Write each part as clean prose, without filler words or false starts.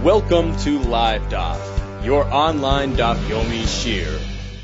Welcome to Live Daf, your online Daf Yomi Shir.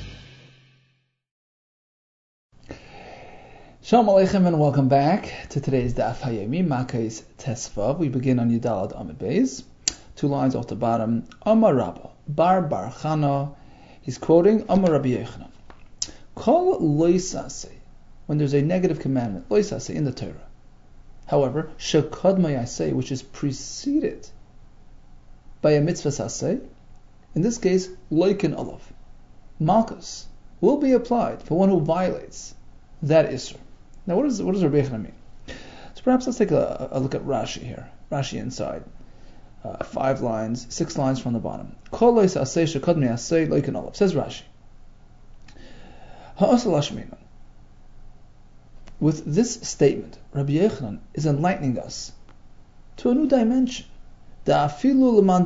Shalom Aleichem and welcome back to today's Daf Hayomi, Makais Tesvav. We begin on Yudalad Amud Beis, 2 lines off the bottom. Amar Rabba, Bar Chana, he's quoting Amar Rabbi Yochanan. Kol loisase, when there's a negative commandment, loisase in the Torah. However, shekadmai aseh, which is preceded by a mitzvah saseh, in this case, loikin olav, malchus, will be applied for one who violates that isur. Now, what does Rabbi Yochanan mean? So perhaps let's take a look at Rashi here. Rashi inside, 5 lines, 6 lines from the bottom. Kol loisase shekadmai aseh loikin olav. Says Rashi. With this statement, Rabbi Yochanan is enlightening us to a new dimension. Even according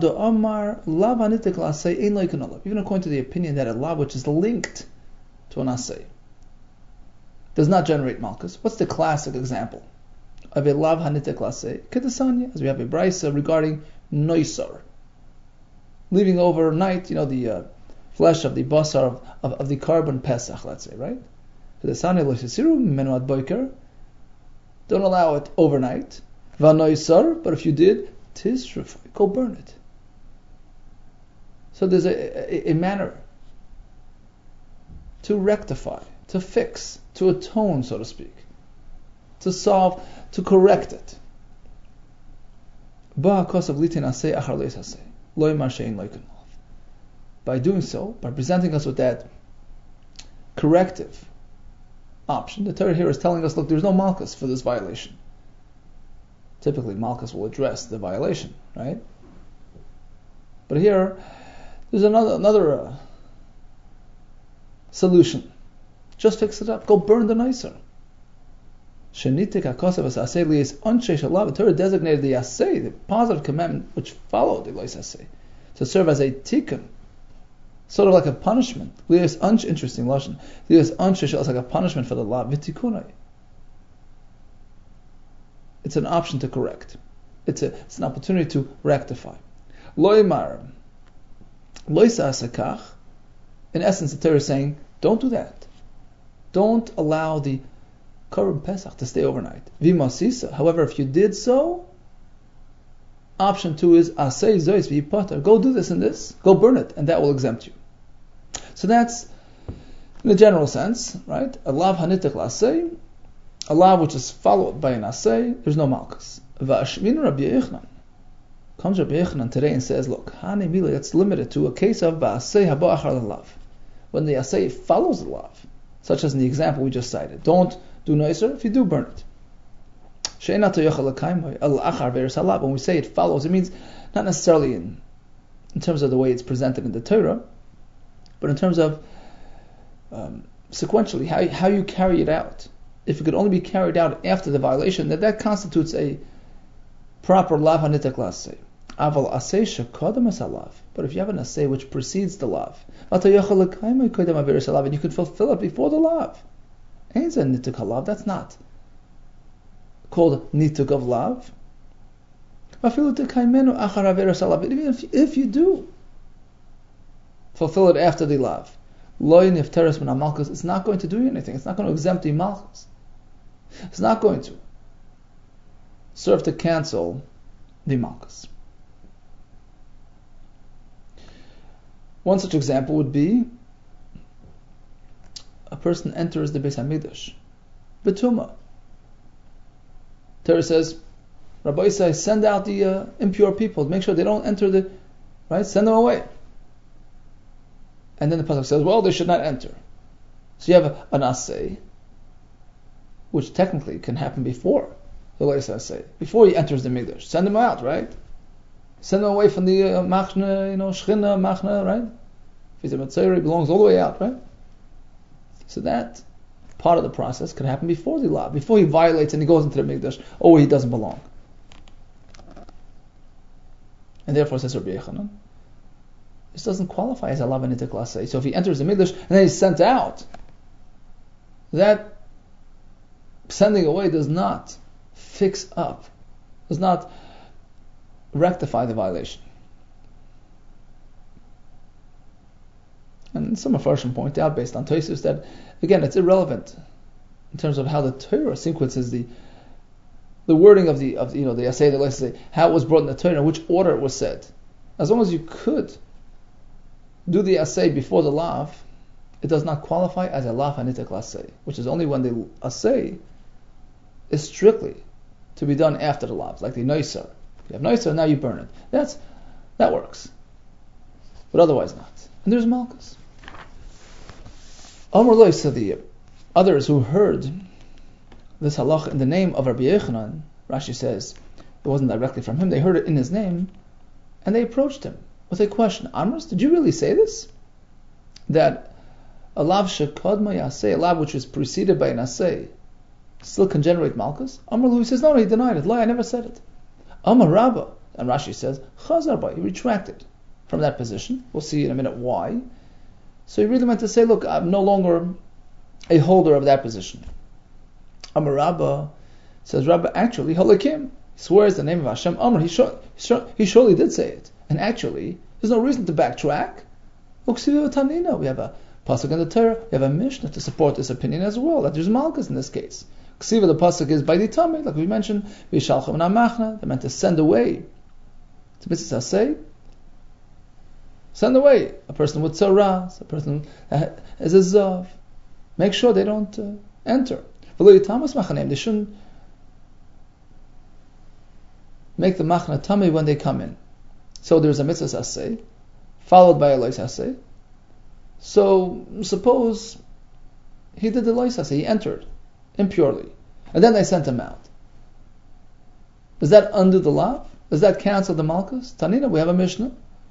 to the opinion that a law which is linked to an asay does not generate malchus. What's the classic example of a lav hanitek lasay? Kedesanya, as we have a brisa regarding noisar, leaving overnight, the flesh of the basar of the carbon pesach, let's say, right? Kedesanya loisasiru menu ad boiker. Don't allow it overnight. Vanoisar, but if you did, tishruf, go burn it. So there's a manner to rectify, to fix, to atone, so to speak, to solve, to correct it. By doing so, by presenting us with that corrective option, the Torah here is telling us, look, there's no malchus for this violation. Typically, malchus will address the violation, right? But here, there's another solution. Just fix it up. Go burn the nicer. Shenitik hakosav as asay li is unshesh alav. The Torah designated the asay, the positive commandment which followed the lois asay, to serve as a tikkun, sort of like a punishment. Interesting lashon. Lias unshesh is like a punishment for the law. V'tikunai. It's an option to correct. It's an opportunity to rectify. Loimar, loisa asakach. In essence, the Torah is saying, don't do that. Don't allow the Korban Pesach to stay overnight. Vimasisa. However, if you did so, option 2 is asay zois v'yipater. Go do this and this. Go burn it, and that will exempt you. So that's, in a general sense, right? A lav hanitek lasay. A law which is followed by an asay, there's no malchus. Va'ashmin Rabbi Yochanan. Comes Rabbi Yochanan today and says, look, hani mila, it's limited to a case of ba'asay haba achar lav. When the asay follows the lav, such as in the example we just cited. Don't do noiser, if you do, burn it. She'enat yochel l'kaimoi al achar ve'eres halav. When we say it follows, it means not necessarily in terms of the way it's presented in the Torah, but in terms of sequentially, how you carry it out. If it could only be carried out after the violation, that constitutes a proper lav hanitek lasay. Aval asay shekodem es halav. But if you have an asay which precedes the lav, and you can fulfill it before the lav, ain't a nituk halav. That's not called nituk of lav. Even if you do fulfill it after the lav, it's not going to do anything. It's not going to exempt the malchus. It's not going to serve to cancel the malchus. One such example would be a person enters the Beis Hamikdash, Betuma. Torah says, Rabbi Yisai, send out the impure people, make sure they don't enter right? Send them away. And then the pasuk says, well, they should not enter. So you have an asay, which technically can happen before the latest asay, before he enters the Mikdash. Send them out, right? Send them away from the machna, shchina, machna, right? If he's a Mitzvah, he belongs all the way out, right? So that part of the process can happen before the law, before he violates and he goes into the Mikdash, or he doesn't belong. And therefore, says Rabbi Yochanan, this doesn't qualify as a lav hanitek lasay. So if he enters the Mikdash and then he's sent out, that sending away does not fix up, does not rectify the violation. And some Mepharshim point out, based on Tosfos, that again it's irrelevant in terms of how the Torah sequences the wording of the Asay, the Asay, how it was brought in the Torah, which order it was said. As long as you could do the Asay before the Lav, it does not qualify as a Lav Hanitek Asay, which is only when the Asay is strictly to be done after the Lav, like the Noisar. If you have Noisar, now you burn it. That works. But otherwise not. And there's Malchus. Amar Lo, so the others who heard this halach in the name of Rabbi Yochanan, Rashi says, it wasn't directly from him, they heard it in his name, and they approached him with a question. Amros, did you really say this? That a lav shekadma yaseh, a lav which was preceded by an aseh, still can generate malchus? Amar Lu, he says, no, he denied it. Lie, I never said it. Amar Rabba, and Rashi says, chazar ba, he retracted from that position. We'll see in a minute why. So he really meant to say, look, I'm no longer a holder of that position. Amar Rabba says, Rabba, actually, halakim, he swears the name of Hashem. Amar, he surely did say it. And actually, there's no reason to backtrack. We have a pasuk in the Torah, we have a Mishnah to support this opinion as well, that there's malchus in this case. Ksiva, the pasuk is by the Tamei, like we mentioned, Vishalchem Namachna, they meant to send away. To mitzvah say, send away a person with tzaras, a person that is a zav. Make sure they don't enter. They shouldn't make the machna tamei when they come in. So there's a mitzvah asay, followed by a lois asay. So suppose he did the lois asay, he entered impurely, and then they sent him out. Does that undo the lav? Does that cancel the malchus? Tanina, we have a Mishnah.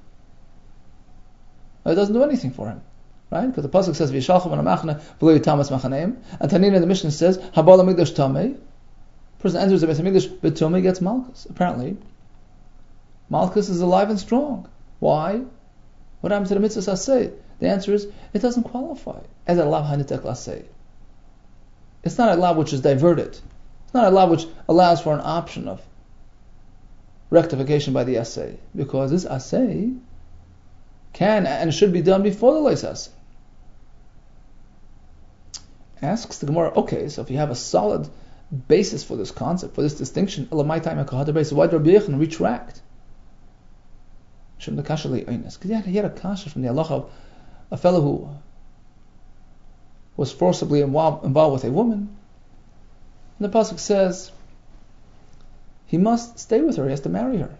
It doesn't do anything for him, right? Because the pasuk says v'yishalchem anamachna v'lo yitamas machaneim, and Tanina the Mishnah says habal hamikdash tamei. Person enters the Beit Hamikdash b'tumei, gets malchus. Apparently, malchus is alive and strong. Why? What happens to the mitzvah asay? The answer is it doesn't qualify as a lav hanitek asay. It's not a lav which is diverted. It's not a lav which allows for an option of rectification by the asay, because this asay can and should be done before the lois asay. Asks the Gemara, okay, so if you have a solid basis for this concept, for this distinction, why did Rabbi Yochanan retract? Because he had a kasha from the halacha of a fellow who was forcibly involved with a woman. And the pasuk says he must stay with her, he has to marry her.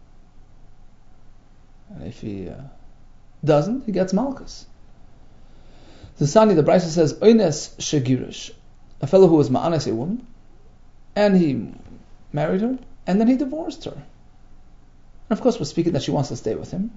And if he doesn't, he gets malchus. The Sani, the Brisa says, Oines shegirish, a fellow who was ma'anes a woman, and he married her, and then he divorced her. And of course we're speaking that she wants to stay with him.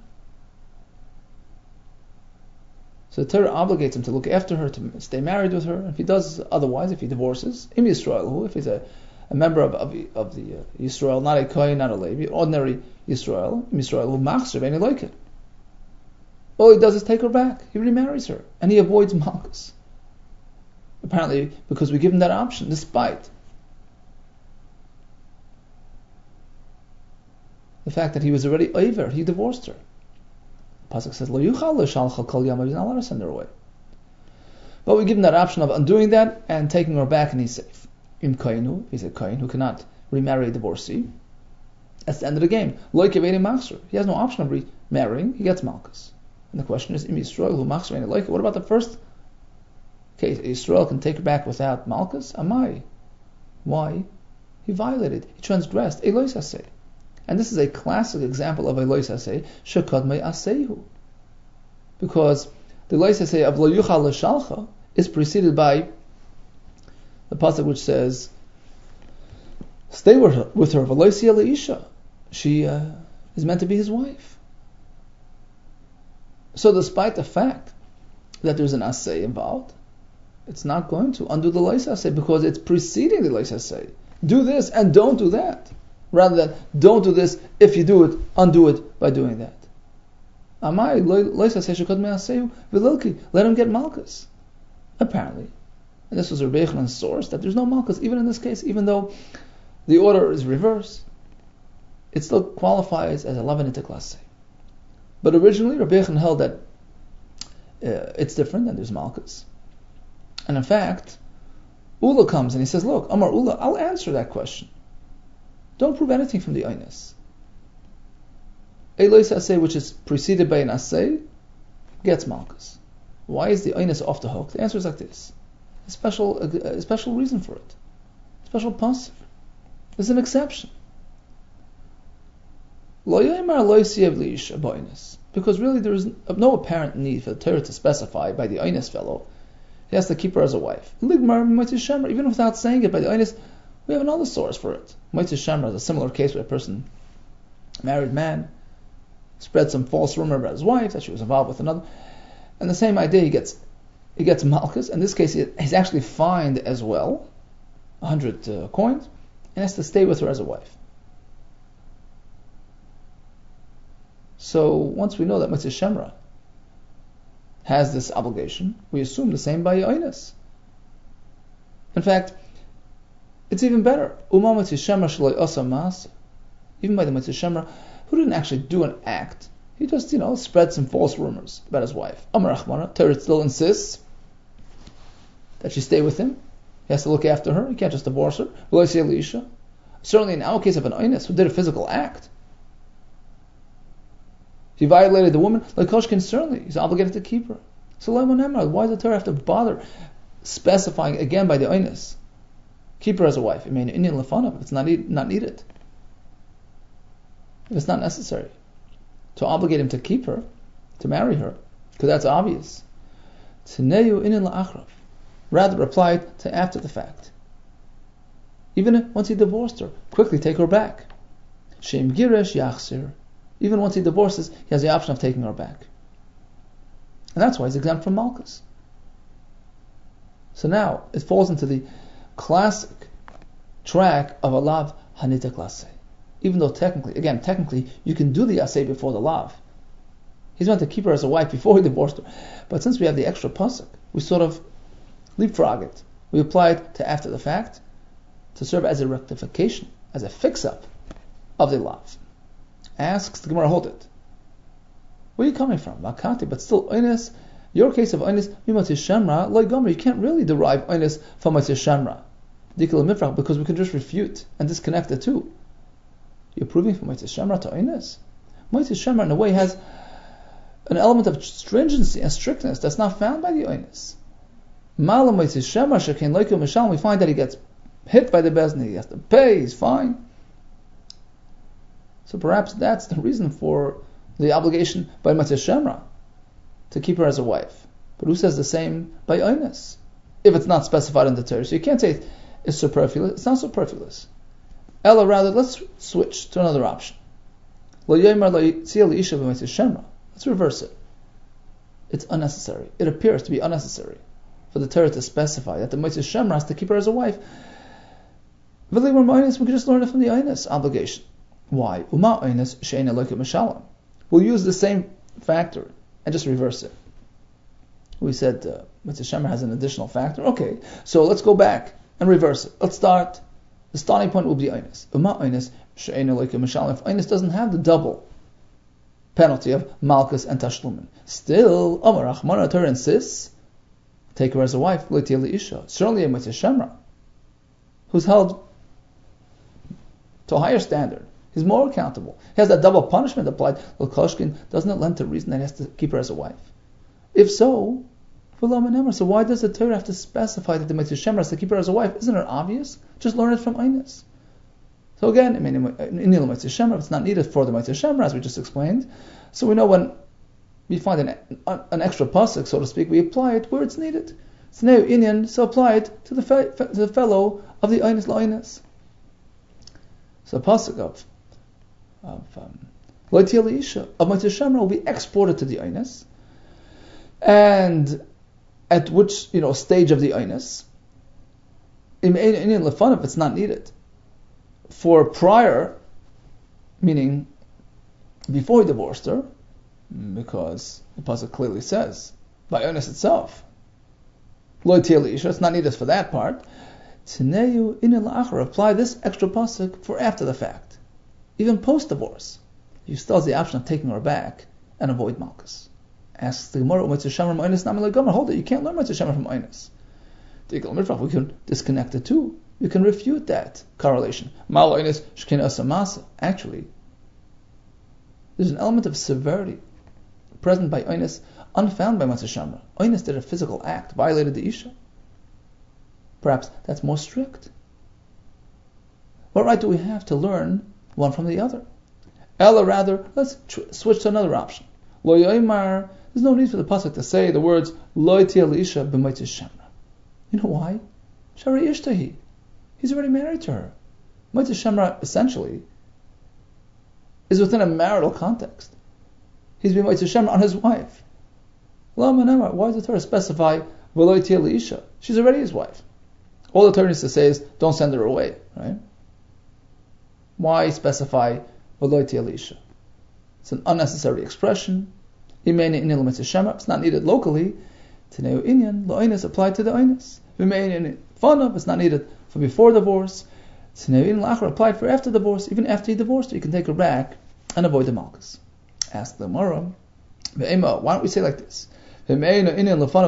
So the Torah obligates him to look after her, to stay married with her. If he does otherwise, if he divorces, Im Yisrael, if he's a member of the Yisrael, not a Kohen, not a Levi, ordinary Yisrael, Im Yisrael, who machzer, and he like it. All he does is take her back. He remarries her, and he avoids malchus. Apparently, because we give him that option, despite the fact that he was already over, he divorced her. The pasuk says, "Lo yuchal l'shalcha kol yamav," he's not allowed to send her away. But we give him that option of undoing that and taking her back, and he's safe. Im koinu, he's a kohen who cannot remarry a divorcee. That's the end of the game. Lo yikeveni machzer, he has no option of remarrying. He gets malchus. And the question is, Im Yisrael who machzer and like it. What about the first case? Yisrael can take her back without malchus. Amai, why? He violated. He transgressed. Elois asay. And this is a classic example of a lois asay, shekadmei asehu. Because the lois asay of lo yuchal l'shalcha is preceded by the pasuk which says, stay with her, v'loisia leisha. She is meant to be his wife. So despite the fact that there's an asay involved, it's not going to undo the lois asay because it's preceding the lois asay. Do this and don't do that. Rather than, don't do this, if you do it, undo it by doing that. Let him get malchus. Apparently. And this was Rabbi Yochanan's source, that there's no malchus, even in this case, even though the order is reversed, it still qualifies as a lav hanitek asay. But originally, Rabbi Yochanan held that it's different and there's malchus. And in fact, Ula comes and he says, look, Amar Ula, I'll answer that question. Don't prove anything from the Einis. Elois Asay, which is preceded by an Asay, gets malchus. Why is the Einis off the hook? The answer is like this. A special reason for it. A special pasuk. There's an exception. Because really there is no apparent need for the Torah to specify by the Einis fellow. He has to keep her as a wife. Even without saying it by the Einis, we have another source for it. Moitzes Shemra is a similar case where a person, a married man, spread some false rumor about his wife, that she was involved with another. And the same idea, he gets malchus. In this case, he's actually fined as well, 100 coins, and has to stay with her as a wife. So once we know that Moitzes Shemra has this obligation, we assume the same by Einis. In fact, it's even better. Even by the Moitzes Shemra, who didn't actually do an act, he just, spread some false rumors about his wife. Amar Rachmana, Torah still insists that she stay with him. He has to look after her. He can't just divorce her. Certainly in our case of an Einis who did a physical act, he violated the woman, like Koshkin, certainly he's obligated to keep her. So why does the Torah have to bother specifying again by the Einis? Keep her as a wife. I mean, Indian Lefanav, if it's not needed. If it's not necessary to obligate him to keep her, to marry her, because that's obvious. Tneyu Indian La'achrav. Rather applied to after the fact. Even once he divorced her, quickly take her back. Shem Giresh Yachsir. Even once he divorces, he has the option of taking her back. And that's why he's exempt from malchus. So now, it falls into the classic track of a lav hanita klase. Even though technically, you can do the asay before the lav. He's meant to keep her as a wife before he divorced her. But since we have the extra pasuk, we sort of leapfrog it. We apply it to after the fact to serve as a rectification, as a fix-up of the lav. Asks the Gemara, hold it. Where are you coming from? Makati, but still Einis, your case of Einis, Moitzes Shemra, like Gomer, you can't really derive Einis from Moitzes Shemra. Dikul Mifrach, because we can just refute and disconnect the two. You're proving from Moitzes Shemra to Einis. Moitzes Shemra in a way has an element of stringency and strictness that's not found by the Einis. Mala Moitzes Shemra, Shekin Leikum Mishal, we find that he gets hit by the Bezdin, he has to pay, he's fine. So perhaps that's the reason for the obligation by Moitzes Shemra to keep her as a wife. But who says the same by Einis? If it's not specified in the Torah. So you can't say it's superfluous. It's not superfluous. Ella, rather, let's switch to another option. Let's reverse it. It's unnecessary. It appears to be unnecessary for the Torah to specify that the Moitzes Shemra has to keep her as a wife. We can just learn it from the Einis obligation. Why? We'll use the same factor and just reverse it. We said Moitzes Shemra has an additional factor. Okay, so let's go back and reverse it. Let's start. The starting point will be Einis. If Einis doesn't have the double penalty of Malchus and Tashlumin, still, Amar Rachmana, Torah insists, take her as a wife, certainly a Moitzes Shemra, who's held to a higher standard. He's more accountable. He has that double punishment applied. Koshkin, doesn't it lend to reason that he has to keep her as a wife? If so, so why does the Torah have to specify that the Moitzes Shemra has to keep her as a wife? Isn't it obvious? Just learn it from Einis. So again, in the Moitzes Shemra, it's not needed for the Moitzes Shemra, as we just explained. So we know when we find an extra pasuk, so to speak, we apply it where it's needed. It's now Inyan, so apply it to the fellow of the Einis La'Einis. So the pasuk of Moitzes Shemra will be exported to the Einis, and at which stage of the Einis, in Lefanov it's not needed. For prior, meaning before he divorced her, because the pasuk clearly says by Einis itself, it's not needed for that part. Apply this extra pasuk for after the fact. Even post-divorce, you still have the option of taking her back and avoid malchus. Asks the Gemara, hold it, you can't learn Mitzvah Shemer from Einis. We can disconnect the two. We can refute that correlation. Actually, there's an element of severity present by Einis, unfound by Mitzvah Shemer. Einis did a physical act, violated the Isha. Perhaps that's more strict. What right do we have to learn one from the other? Ella, rather, let's switch to another option. Lo yoymar, there's no need for the pasuk to say the words Lo tia l'isha b'mitzvah shemra. You know why? Shari ishtahi. He's already married to her. Mitzvah shemra essentially is within a marital context. He's been mitzvah shemra on his wife. Why does the Torah specify Lo tia l'isha? She's already his wife. All the Torah needs to say is don't send her away, right? Why specify Lo tia l'isha? It's an unnecessary expression. It's not needed locally. Teneu inyan, lo'inus applied to the oinus. It's not needed for before divorce. Teneu inyan lachar applied for after divorce. Even after he divorced her, you can take her back and avoid the malchus. Ask the Gemara, why don't we say like this? Teneu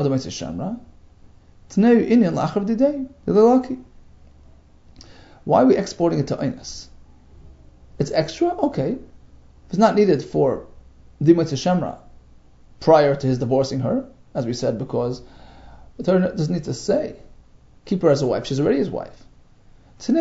inyan lachar d'day, the why are we exporting it to oinus? It's extra? Okay. If it's not needed for the Mitzvah Shemra prior to his divorcing her, as we said, because the Torah doesn't need to say, keep her as a wife, she's already his wife. Apply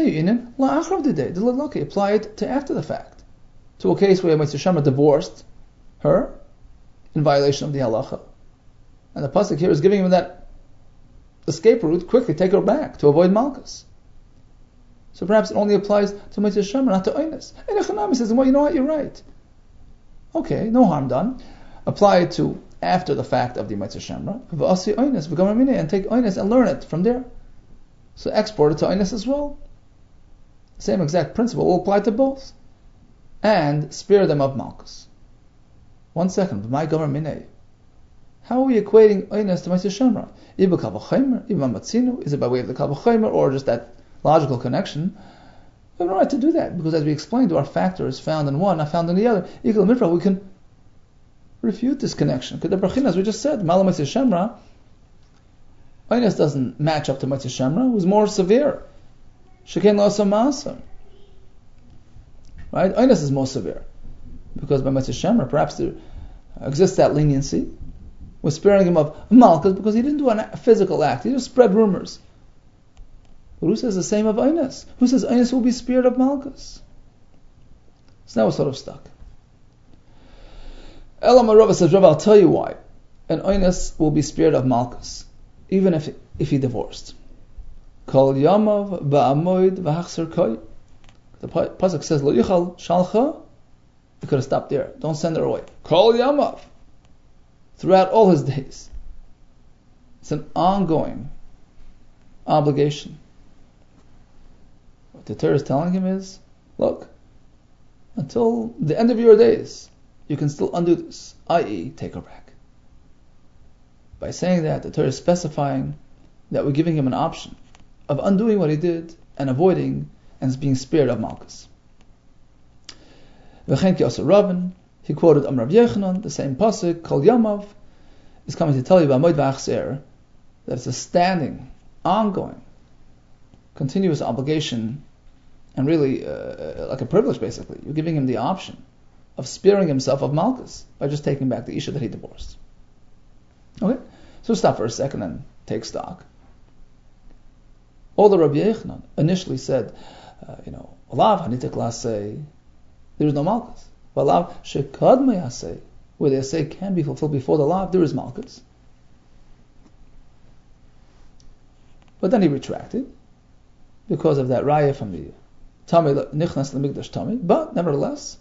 it to after the fact, to a case where Mitzvah Shemra divorced her in violation of the halacha. And the pasuk here is giving him that escape route, quickly take her back to avoid malchus. So perhaps it only applies to Mitzvah Shemra, not to Einis. And Echanami says, well, you know what, you're right. Okay, no harm done. Apply it to after the fact of the Mitzvah Shemra. And take Einis and learn it from there. So export it to Einis as well. Same exact principle will apply to both. And spare them of malchus. 1 second, my government. How are we equating Einis to Mitzvah Shemra? Is it by way of the Kal V'chomer or just that logical connection? We have no right to do that, because as we explained, our factor is found in one, not found in the other. We can refute this connection. Because as we just said, Mala Mitzvah Shemra, Einis doesn't match up to Mitzvah Shemra, it was more severe. Sheken Lo Ma'aseh. Right? Einis is more severe. Because by Mitzvah Shemra, perhaps there exists that leniency. We're sparing him of malchus because he didn't do a physical act, he just spread rumors. But who says the same of Einis? Who says Einis will be spared of malchus? So now we're sort of stuck. Elam Rava says, Rava, I'll tell you why. And Einis will be spared of malchus, even if he divorced. Kol Yamav Ba'amoid V'Hachser Koi. The pasuk says, Lo Yichal Shalcha. You could have stopped there. Don't send her away. Kol Yamav. Throughout all his days. It's an ongoing obligation. What the Torah is telling him is, look, until the end of your days, you can still undo this, i.e., take her back. By saying that, the Torah is specifying that we're giving him an option of undoing what he did and avoiding and being spared of malchus. V'chen ki asa Ravin, he quoted Rav Yechanan, the same pasuk, Kol Yamav, is coming to tell you about Moed V'Achser, that it's a standing, ongoing, continuous obligation, and really like a privilege basically. You're giving him the option of sparing himself of malchus by just taking back the Isha that he divorced. Okay? So stop for a second and take stock. All the Rabbi Yechanan initially said, Alav hanitek lasei, there is no malchus. Alav shekadmei hasei, where the assay can be fulfilled before the lav, there is malchus. But then he retracted because of that raya from the Tamei Nichnas L'Mikdash Tamei. But nevertheless,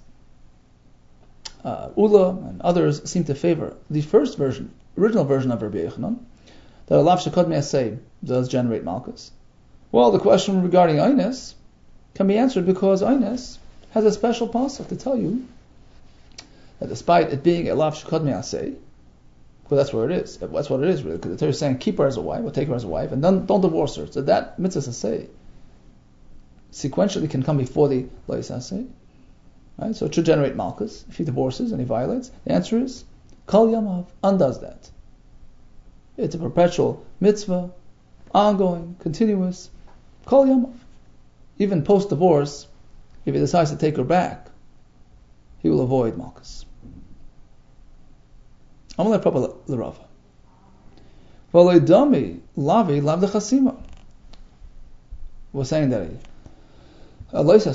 Ula and others seem to favor the first version, original version of Rabbi Yechanan, that Alav Shekadmei Hasei does generate malchus. Well, the question regarding Einis can be answered because Einis has a special pasuk to tell you that despite it being Alav Shekadmei Hasei, because that's where it is. That's what it is really. Because the Torah is saying, keep her as a wife, or take her as a wife, and then don't divorce her. So that mitzvah say sequentially can come before the lois hasei, right? So it should generate malchus if he divorces and he violates. The answer is Kol Yamav undoes that. It's a perpetual mitzvah, ongoing, continuous. Kol Yamav. Even post-divorce, if he decides to take her back, he will avoid Malkus. Amalei Prabha L'Rava. V'loidami lavi lav dechasima. We're saying that a lois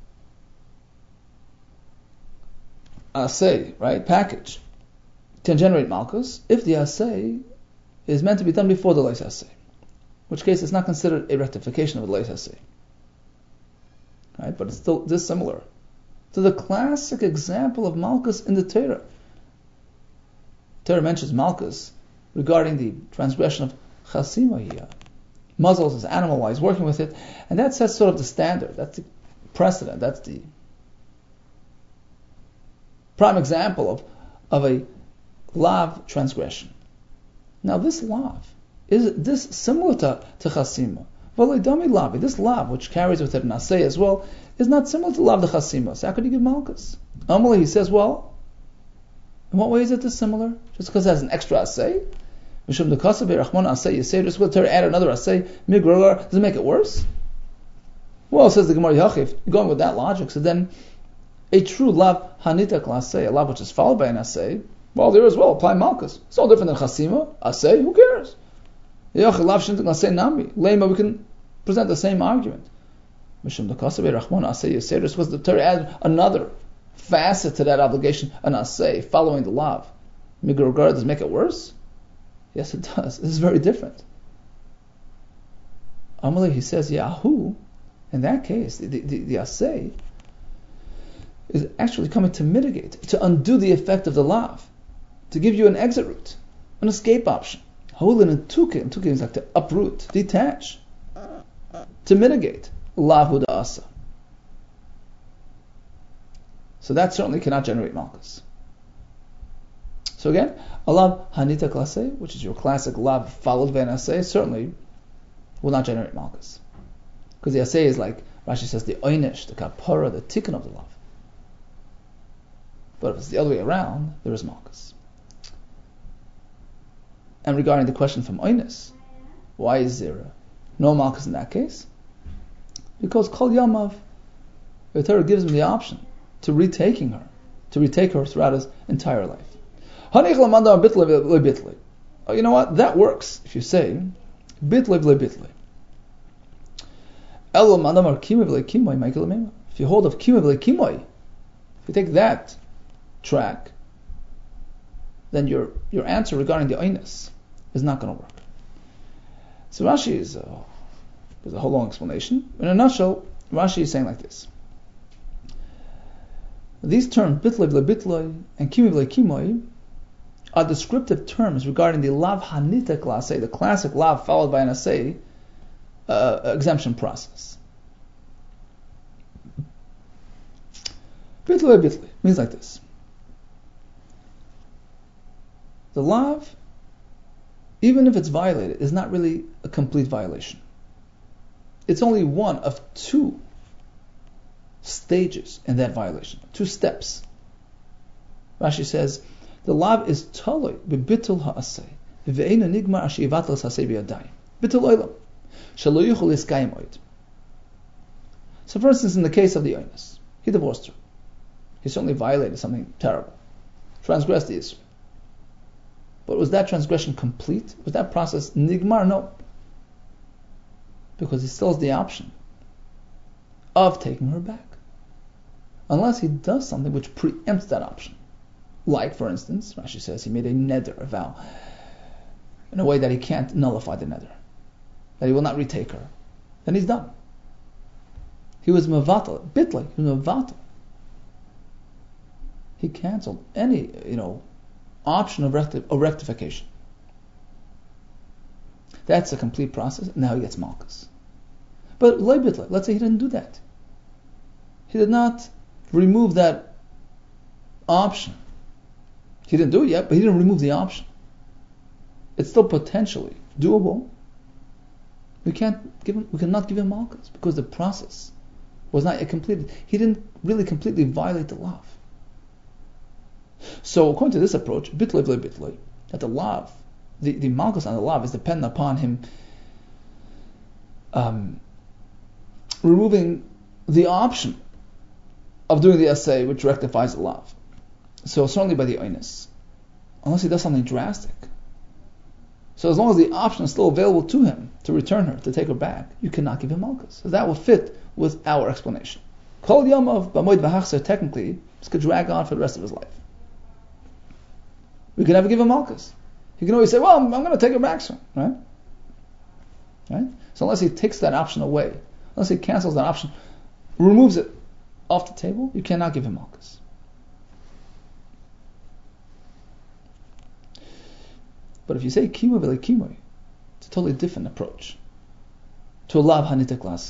asay, right, package, can generate Malkus if the asay is meant to be done before the lois asay, in which case it's not considered a rectification of the lois asay. Right, but it's still dissimilar to the classic example of Malkus in the Torah. Torah mentions Malkus regarding the transgression of Chasima here. Muzzles his animal while he's working with it, and that sets sort of the standard. That's the precedent. That's the prime example of a lav transgression. Now this lav, is this similar to Chasima? This lav, which carries with it an asay as well, is not similar to lav the chasima. So how could you give malchus? Amalei, he says, well, in what way is it dissimilar? Just because it has an extra asay? Mishum the kasav berachmon asay yisay, just with to add another asay, migrogar, does it make it worse? Well, says the Gemara Yachif, you're going with that logic, so then a true lav hanita asay, a lav which is followed by an asay, well, there as well, apply malchus. It's all different than chasima, asay, who cares? We can present the same argument. Mishum the kasav berachmon asay yisay, just was to add another facet to that obligation, an asay, following the lav. Migrogar, does it make it worse? Yes, it does. This is very different. Amalei, he says, Yahu, in that case, the asay is actually coming to mitigate, to undo the effect of the lav, to give you an exit route, an escape option. Holin and tukin is like to uproot, detach, to mitigate lav huda asa. So that certainly cannot generate malchus. So again, a lav hanita klasei, which is your classic lav followed by an asay, certainly will not generate malchus. Because the asay is like, Rashi says, the oynish, the kapara, the tikkun of the lav. But if it's the other way around, there is malchus. And regarding the question from oynis, why is there no malchus in that case? Because kol yamav, the Torah gives him the option to retake her throughout his entire life. Oh, you know what? That works if you say bitlev lebitle. If you hold of kimev lekimoy, if you take that track, then your answer regarding the oinus is not going to work. So Rashi there's a whole long explanation. In a nutshell, Rashi is saying like this: these terms bitlev lebitle and kimev lekimoy are descriptive terms regarding the lav hanita klasei, the classic lav followed by an asay exemption process. Bitli bitli means like this: the lav, even if it's violated, is not really a complete violation. It's only one of two stages in that violation, two steps. Rashi says, the lav is taloi bebitul ha'asay, ve'einu nigmar ashivat l'sasay biyadayim. Bitul olam, shelo yuchol iskayim oid. So, for instance, in the case of the oinus, he divorced her. He certainly violated something terrible, transgressed the issue. But was that transgression complete? Was that process nigmar? No, because he still has the option of taking her back, unless he does something which preempts that option. Like, for instance, Rashi says he made a neder, a vow, in a way that he can't nullify the neder, that he will not retake her. Then he's done. He was mevatel, bitly, he was mevatel. He cancelled any, option of rectification. That's a complete process. Now he gets malchus. But loy bitly, let's say he didn't do that. He did not remove that option. He didn't do it yet, but he didn't remove the option. It's still potentially doable. We cannot give him malchus because the process was not yet completed. He didn't really completely violate the law. So according to this approach, bitloi v'lo bitloi, that the lav, the malchus on the lav is dependent upon him removing the option of doing the essay which rectifies the lav. So certainly by the oinus, unless he does something drastic. So as long as the option is still available to him to return her, to take her back, you cannot give him malchus. So that will fit with our explanation. Kol yamav b'moed v'hachzer, technically, this could drag on for the rest of his life. We can never give him malchus. He can always say, well, I'm going to take her back soon, right? So unless he takes that option away, unless he cancels that option, removes it off the table, you cannot give him malchus. But if you say kimoy v'le kimoy, it's a totally different approach to a lav hanitek lase.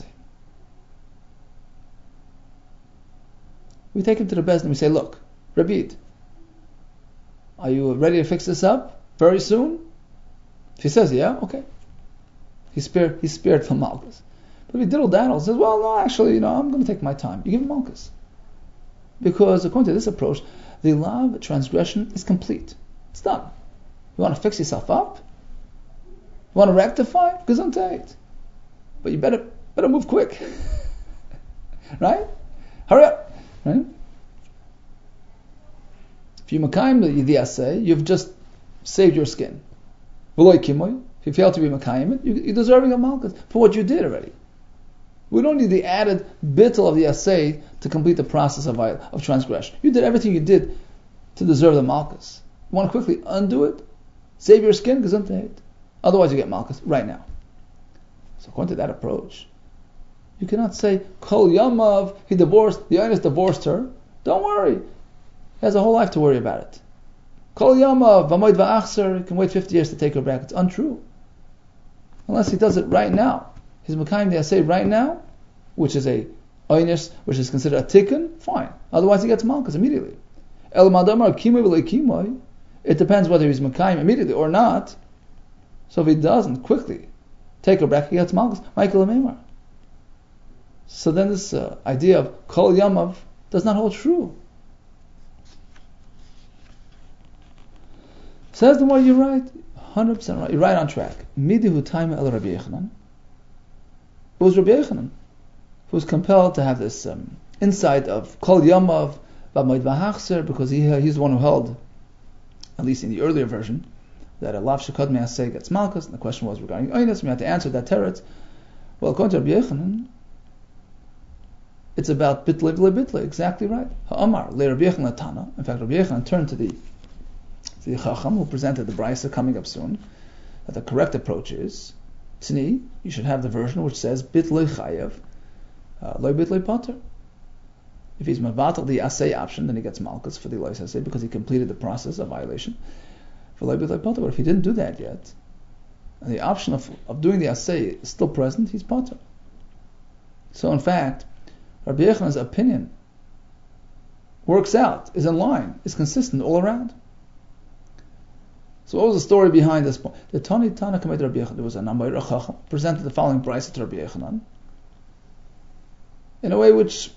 We take him to the Bezdin and we say, look, Rabid, are you ready to fix this up very soon? If he says, yeah, okay. He's spared from malchus. But if he diddle-daddle, says, well, no, actually, I'm going to take my time. You give him malchus. Because according to this approach, the lav transgression is complete. It's done. You want to fix yourself up? You want to rectify? Gesundheit. But you better move quick. Right? Hurry up. Right? If you makayim the assay, you've just saved your skin. If you fail to be makayim it, you're deserving of malchus for what you did already. We don't need the added bittul of the assay to complete the process of transgression. You did everything you did to deserve the malchus. You want to quickly undo it? Save your skin, gesundheit. Otherwise you get malchus right now. So according to that approach, you cannot say, Kol Yamav, the Yonis divorced her. Don't worry. He has a whole life to worry about it. Kol Yamav, Vamoid Va'achser, he can wait 50 years to take her back. It's untrue. Unless he does it right now. His Makayim the Asay right now, which is a Yonis, which is considered a tikkun, fine. Otherwise he gets malchus immediately. El Madamar Kimoy V'le Kimoy, it depends whether he's Makayim immediately or not. So if he doesn't quickly take her back, he gets malchus. Michael Amemar. So then this idea of Kol Yamav does not hold true. Says the more you're right, 100% right. You're right on track. Midihu Taima El Rabbi Yechanan. It was Rabbi Yechanan who was compelled to have this insight of Kol Yamav B'Moed V'Hachzer, because he's the one who held, at least in the earlier version, that a lav shekad me'aseh gets malchus, and the question was regarding Oinus. We had to answer that teretz. Well, according to Rabbi Yechanan, it's about bitlei v'le bitlei, exactly right. Ha'amar le Rabbi Yechanan Tana. In fact, Rabbi Yechanan turned to the Chacham who presented the brisa coming up soon, that the correct approach is Tzni. You should have the version which says bitlei chayev, lo bitlei pater. If he's mavatal the asay option, then he gets malchus for the lois asay because he completed the process of violation. For lo bitlei pater, but if he didn't do that yet, and the option of doing the asay is still present, he's pater. So in fact, Rabbi Yechanan's opinion works out, is in line, is consistent all around. So what was the story behind this point? The Tana Kamed Rabbi Yechanan, there was a Namayr Chacham, presented the following brisa to Rabbi Yechanan in a way which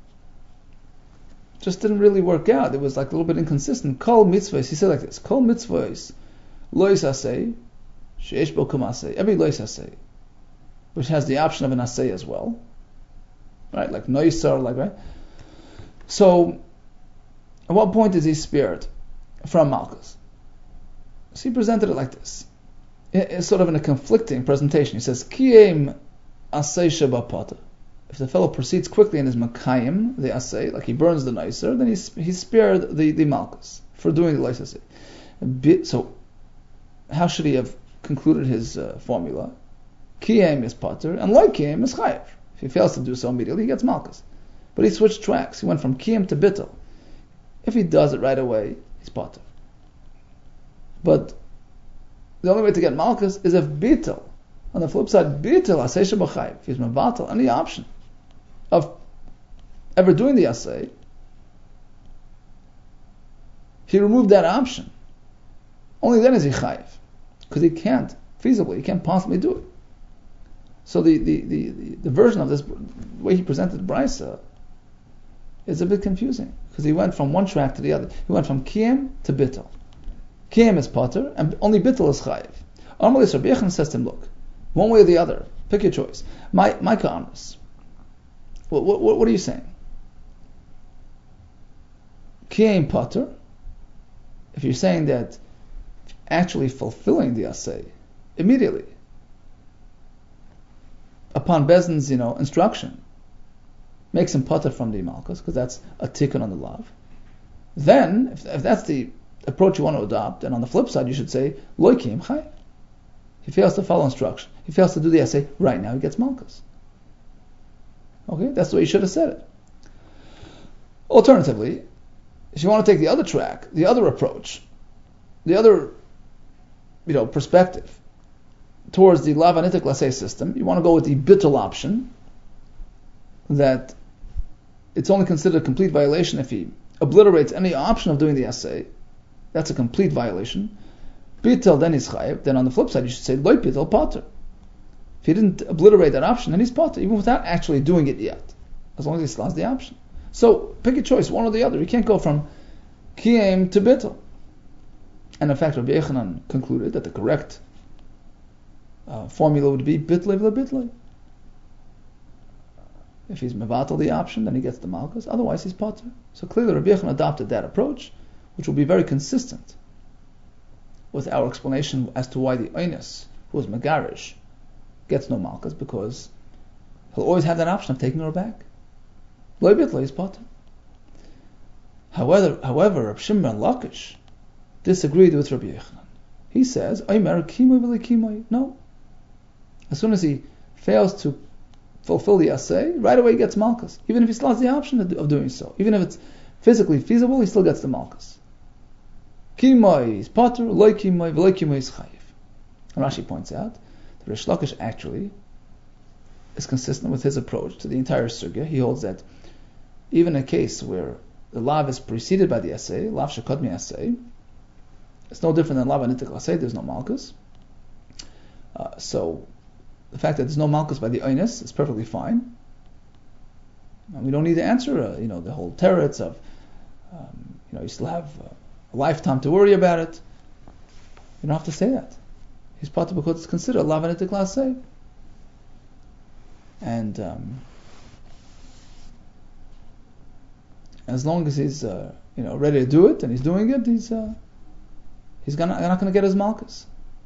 just didn't really work out. It was like a little bit inconsistent. Kol mitzvahs, he said like this, Kol mitzvahs, lois asay, sheish bo kum asay, every lois asay, which has the option of an asay as well. Right, like noisar, like, right? So, at what point is he spared from malchus? So he presented it like this. It's sort of in a conflicting presentation. He says, Kiyem asay shebapata. If the fellow proceeds quickly in his makayim, the asay, like he burns the noiser, then he's spared the malchus for doing the lois asay. So, how should he have concluded his formula? Kiyem is pater, and like kiyem is chayev. If he fails to do so immediately, he gets malchus. But he switched tracks. He went from kiyem to bittul. If he does it right away, he's pater. But the only way to get malchus is if bittul. On the flip side, bittul asay shebachayv. If he's mavatal, any option of ever doing the asay, he removed that option. Only then is he chayiv, because he can't possibly do it. So the version of this, the way he presented the brisa, It's a bit confusing because he went from one track to the other. He went from Kiyam to Bittul. Kiyam is Potter, and only Bittul is Chayiv. Amalis Rabbi Yechon says to him, look, one way or the other, pick your choice. Micah Amris, what are you saying? Kiyam Potter, if you're saying that actually fulfilling the Asay immediately, upon Bezdin's instruction, makes him Potter from the Malkus, because that's a tikkun on the lav. Then, if that's the approach you want to adopt, then on the flip side you should say, Lo Kiyam Chayiv. He fails to follow instruction. He fails to do the essay right now. He gets malchus. Okay, that's the way you should have said it. Alternatively, if you want to take the other track, the other approach, the other perspective towards the lavanitic lasei system, you want to go with the bittul option, that it's only considered a complete violation if he obliterates any option of doing the essay. That's a complete violation. Bittul, then he's chayiv. Then on the flip side, you should say loy bittul potter. If he didn't obliterate that option, then he's potter, even without actually doing it yet, as long as he still has the option. So pick a choice, one or the other. You can't go from kiyam to bittul. And in fact, Rabbi Yechanan concluded that the correct formula would be bitlei v'la bitlei. If he's mevatel the option, then he gets the malchus. Otherwise, he's potter. So clearly, Rabbi Yechanan adopted that approach, which will be very consistent with our explanation as to why the Oinus, who is Megarish, gets no malchus, because he'll always have that option of taking her back. Lo bitlei is potter. However, Reb Shimon Lakish disagreed with Rabbi Yechanan. He says, Omer kimoy v'le kimoy. No. As soon as he fails to fulfill the assay, right away he gets malchus. Even if he still has the option of doing so. Even if it's physically feasible, he still gets the malchus. Kimoy is potter, loy kimoy, v'loy kimoy is chayiv. And Rashi points out that Rish Lakish actually is consistent with his approach to the entire sugya. He holds that even a case where the lav is preceded by the assay, lav shekodmi assay, it's no different than lav anitik assay, there's no malchus. So the fact that there's no malchus by the oinus is perfectly fine. And we don't need to answer, the whole teretz of, you still have a lifetime to worry about it. You don't have to say that. He's potter because it's considered lav anitik lasay. And as long as he's ready to do it and he's doing it, he's not going to get his malchus.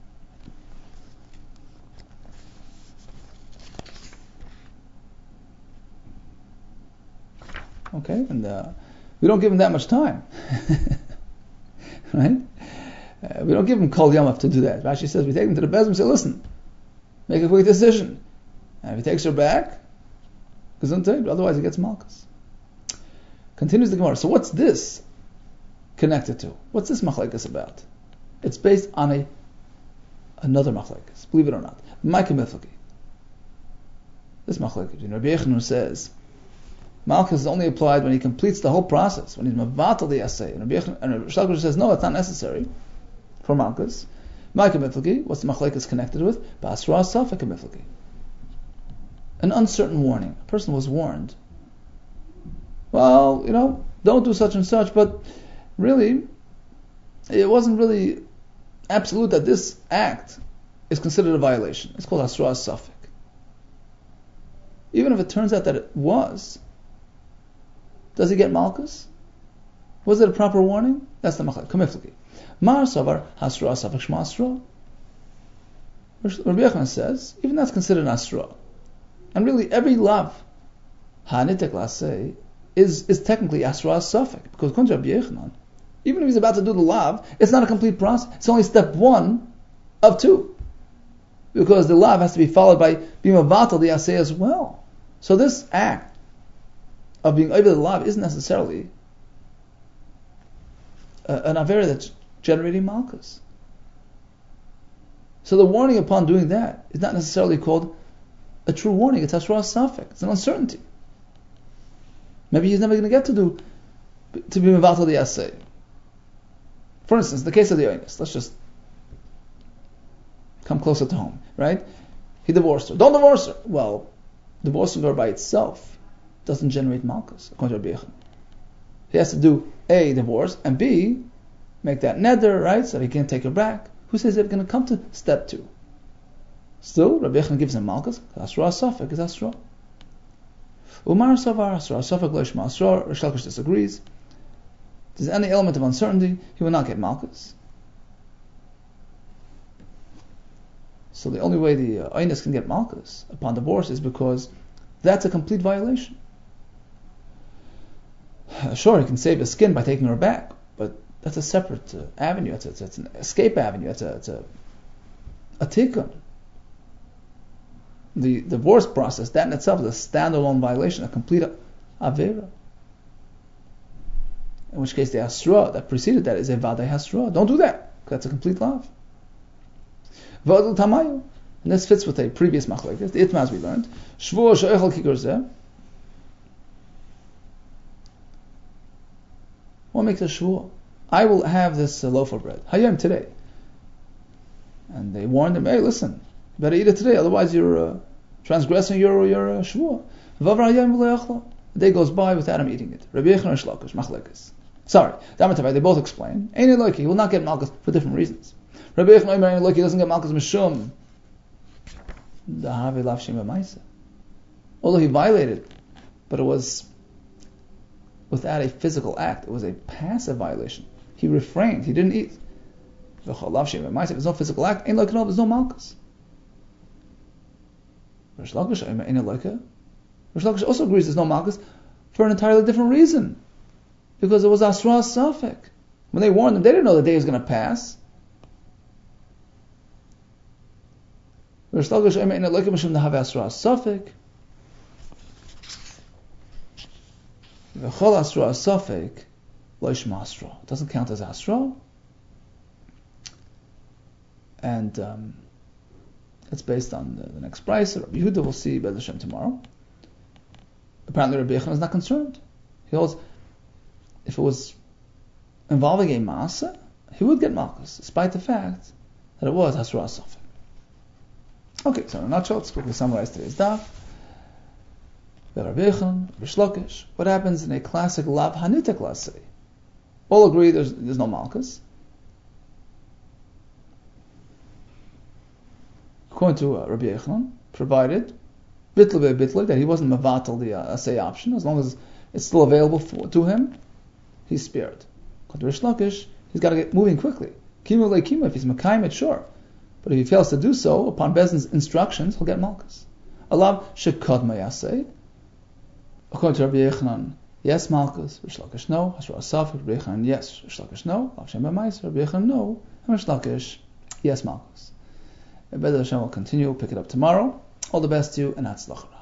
Okay, and we don't give him that much time, right? We don't give him kol yamav to do that. Rashi says we take him to the bezim and say, listen, make a quick decision. And if he takes her back, otherwise he gets malchus. Continues the Gemara. So what's this connected to? What's this machlekes about? It's based on another machlekes, believe it or not. Micah Miflaki. This machlekes, Rabbi Yechanan says malchus is only applied when he completes the whole process, when he's mevatel the assay. And Rabbi Shlomo says no, it's not necessary for malchus. Micah Miflaki, what's the machlekes connected with? Basra Safek Miflaki. An uncertain warning. A person was warned. Well, don't do such and such, but really, it wasn't really absolute that this act is considered a violation. It's called Asra Safek. Even if it turns out that it was, does he get malchus? Was it a proper warning? That's the machlek. Kamiflaki. Mar Savar Hasra Safek Shma Asra. Rabbi Yechanan says, even that's considered an Asra. And really, every lav, ha'anitek lasei, is technically asra safek, because according to Rabbi Yechanan, even if he's about to do the lav, it's not a complete process. It's only step 1 of 2, because the lav has to be followed by being mevatel the asay as well. So this act of being over the lav isn't necessarily an avera that's generating malchus. So the warning upon doing that is not necessarily called a true warning. It's asra safek. It's an uncertainty. Maybe he's never going to get to be mevatel the assay. For instance, the case of the oinus. Let's just come closer to home, right? He divorced her. Don't divorce her. Well, divorcing her by itself doesn't generate malchus, according to Rabbi Yechanan. he has to do A, divorce, and B, make that neder, right, so he can't take her back. Who says they're going to come to step 2? Still, Rabbi Yochanan gives him malchus. Asra Safek is Asra. Umar Savar Asra Safek Loishma Asra. Rish Lakish disagrees. If there's any element of uncertainty, he will not get malchus. So the only way the Einis can get malchus upon divorce is because that's a complete violation. Sure, he can save his skin by taking her back, but that's a separate avenue. It's an escape avenue. It's a tikkun. The divorce process, that in itself is a standalone violation, a complete avera. In which case the asra that preceded that is a vadei hasra. Don't do that. That's a complete love. V'adul tamayu. And this fits with a previous machlekes. The itmaz we learned. Shvuah she'echel kikor zeh. What makes a shvuah? I will have this loaf of bread. Hayom, today. And they warned him, hey, listen, you better eat it today, otherwise you're transgressing your shvuah. V'avra hayom v'lo yachla. The day goes by without him eating it. Rabbi Yochanan Rish Lakish, machlekes. Sorry, they both explain. Ein Eloki, he will not get malchus for different reasons. Rabbi Yochanan Ein Eloki doesn't get malchus mishum. Dahavi lafshim b'maisa. Although he violated, but it was without a physical act. It was a passive violation. He refrained. He didn't eat. If there's no physical act, Ein Eloki, there's no malchus. Rish Lakish Ein Eloki. Rish Lakish also agrees there's no malchus for an entirely different reason. Because it was Asra Safek. When they warned them, they didn't know the day was going to pass. Rish Lakish Ein Eloki Mishum Dahavi Asra Safek. V'chol Asra Safek Lo Yishma Asra. It doesn't count as Asra. And it's based on the next price. Rabbi Yehuda will see Be'ez Hashem tomorrow. Apparently Rabbi Yochanan is not concerned. He holds, if it was involving a Maaseh, he would get malchus, despite the fact that it was Asra Safek. Okay, so in a nutshell, let's quickly summarize today's daf. Rabbi Yochanan, Rish Lakish. What happens in a classic Lav Hanitek, let's say? All agree there's no malchus. According to Rabbi Yochanan, provided bitl that he wasn't mavatal the assay option, as long as it's still available to him, he's spared. According to Rish Lakish, he's got to get moving quickly. Kimu le kimu, if he's mekayim it, sure. But if he fails to do so, upon Bezin's instructions, he'll get malchus. Alav shekod mayaseh. According to Rabbi Yochanan, yes, malchus. Rish Lakish, no. Asra Safek. Rabbi Yochanan, yes. Rish Lakish, no. Lav Shem b'mais. Rabbi Yochanan, no. And Rish Lakish, yes, malchus. Be'ez Hashem will continue. We'll pick it up tomorrow. All the best to you, and Hatzlacha.